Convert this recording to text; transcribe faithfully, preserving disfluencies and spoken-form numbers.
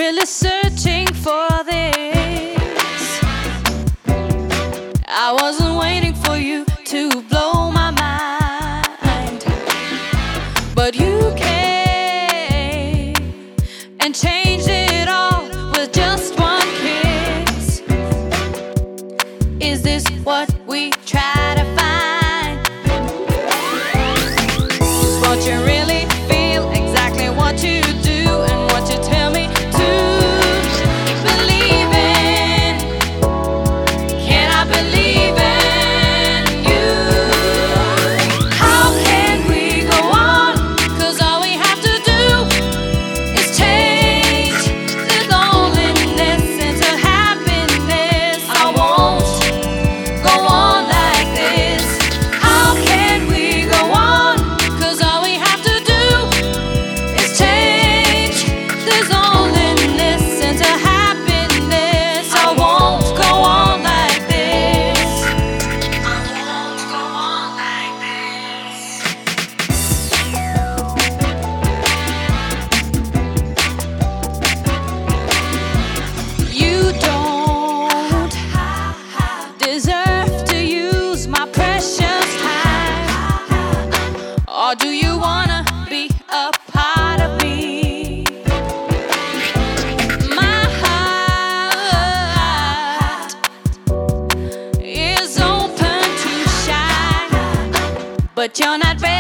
really searching for this. I wasn't waiting for you to blow my mind, but you came and changed it all with just one kiss. Is this what we try to find? Is what you really feel exactly what you do and what you tell me to believe in? Can I believe in you? How can we go on? 'Cause all we have to do is change the loneliness into happiness. I won't go on like this. How can we go on? 'Cause all we have to do is change this loneliness into happiness. I won't go on like this. I won't go on like this. You don't deserve to use my precious time. Or do you wanna be a part of me? My heart is open to shine, but you're not ready.